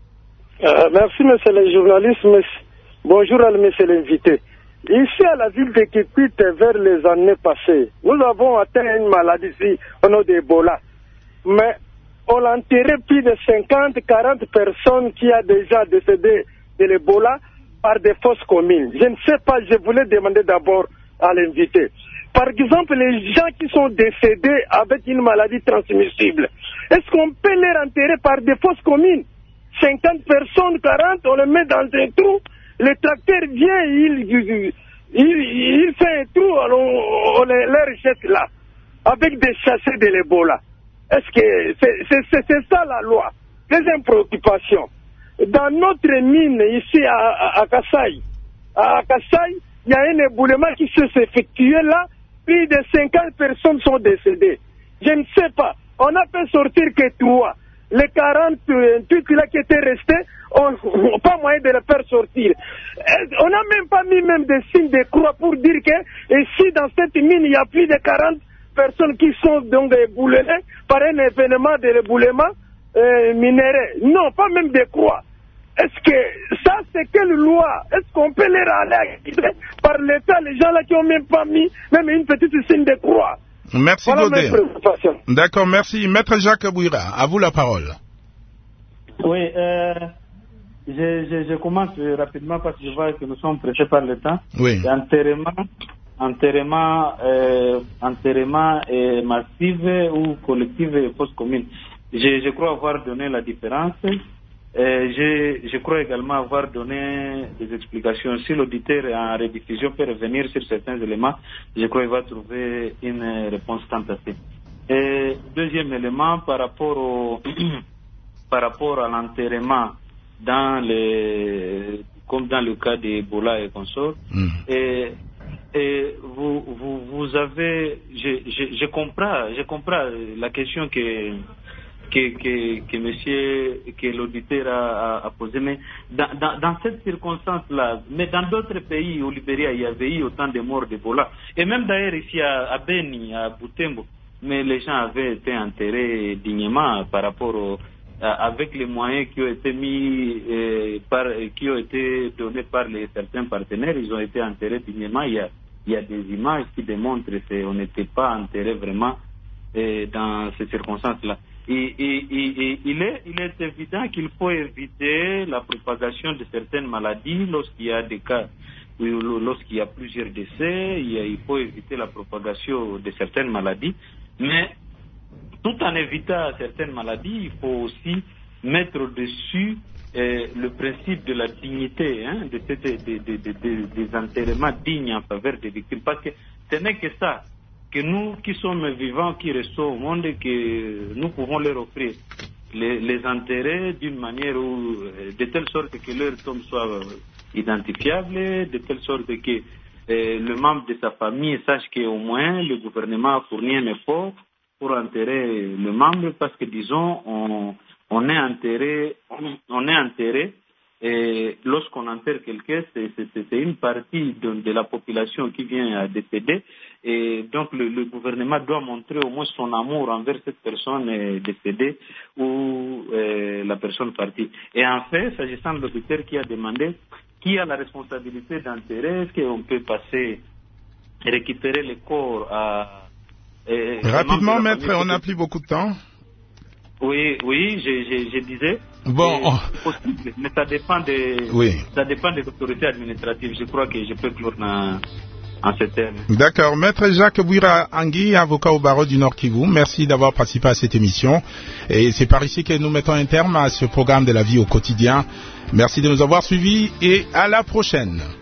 S11: euh, Merci monsieur le journaliste, monsieur. Bonjour à monsieur l'invité. Ici à la ville de Kikwit, vers les années passées, nous avons atteint une maladie ici au nom d'Ebola. Mais on a enterré plus de cinquante à quarante personnes qui ont déjà décédé de l'Ebola par des fosses communes. Je ne sais pas, je voulais demander d'abord à l'invité. Par exemple, les gens qui sont décédés avec une maladie transmissible, est-ce qu'on peut les enterrer par des fosses communes? cinquante personnes, quarante, on les met dans un trou, le tracteur vient, il, il, il, il fait un trou, alors on, on les, les rejette là, avec des chassés de l'Ebola. Est-ce que c'est, c'est, c'est, c'est ça la loi? Deuxième préoccupation.
S13: dans notre mine ici à, à, à Kassai, à Kassai, il y a un éboulement qui s'est effectué là, plus de cinquante personnes sont décédées. Je ne sais pas, on a fait sortir que trois. Les quarante-huit là qui étaient restés, on n'a pas moyen de les faire sortir. On n'a même pas mis même des signes de croix pour dire que ici dans cette mine, il y a plus de quarante personnes qui sont donc éboulées par un événement de l'éboulement euh, minéré. Non, pas même des croix. Est-ce que ça, c'est quelle loi? Est-ce qu'on peut les râler par l'État, les gens là qui n'ont même pas mis même une petite signe de croix?
S1: Merci voilà Godet. D'accord, merci. Maître Jacques Bouira, à vous la parole.
S7: Oui, euh, je, je, je commence rapidement parce que je vois que nous sommes pressés par le temps.
S1: Oui.
S7: Enterrement, enterrement, euh, enterrement euh, massif ou collectif et fausse commune. Je, je crois avoir donné la différence. Euh, je, je crois également avoir donné des explications. Si l'auditeur en rediffusion peut revenir sur certains éléments, je crois qu'il va trouver une réponse tentative. Et deuxième élément, par rapport au par rapport à l'enterrement dans les comme dans le cas d'Ebola et consorts, mm. et, et vous, vous, vous avez je, je, je comprends je comprends la question que Que, que, que monsieur, que l'auditeur a, a posé, mais dans, dans, dans cette circonstance-là, mais dans d'autres pays, au Libéria, il y avait eu autant de morts d'Ebola, et même d'ailleurs ici à, à Beni, à Butembo, mais les gens avaient été enterrés dignement par rapport au, à, avec les moyens qui ont été mis, euh, par, qui ont été donnés par les, certains partenaires, ils ont été enterrés dignement. Il y a, il y a des images qui démontrent qu'on n'était pas enterrés vraiment euh, dans ces circonstances-là. Et, et, et, et il, est, il est évident qu'il faut éviter la propagation de certaines maladies lorsqu'il y a des cas, lorsqu'il y a plusieurs décès, il, y a, il faut éviter la propagation de certaines maladies. Mais tout en évitant certaines maladies, il faut aussi mettre au-dessus euh, le principe de la dignité, hein, de, de, de, de, de, de, des enterrements dignes en faveur des victimes. Parce que ce n'est que ça. Que nous qui sommes vivants, qui restons au monde, que nous pouvons leur offrir les, les enterrer d'une manière où, de telle sorte que leur tombe soit identifiable, de telle sorte que euh, le membre de sa famille sache qu'au moins le gouvernement a fourni un effort pour enterrer le membre, parce que disons on, on est enterré, on, on est enterré. Et lorsqu'on enterre quelqu'un, c'est, c'est, c'est une partie de, de la population qui vient à décéder. Et donc le, le gouvernement doit montrer au moins son amour envers cette personne décédée ou euh, la personne partie. Et en fait, s'agissant de l'auditeur qui a demandé qui a la responsabilité d'enterrer, est-ce qu'on peut passer et récupérer les corps à... Euh,
S1: Rapidement, maître, on n'a plus beaucoup de temps.
S7: Oui, oui, je, je, je disais.
S1: Bon,
S7: c'est possible, mais ça dépend des,
S1: oui.
S7: ça dépend des autorités administratives. Je crois que je peux clore dans, en ces termes.
S1: D'accord, maître Jacques Bouira Angui, avocat au barreau du Nord Kivu. Merci d'avoir participé à cette émission. Et c'est par ici que nous mettons un terme à ce programme de la vie au quotidien. Merci de nous avoir suivis et à la prochaine.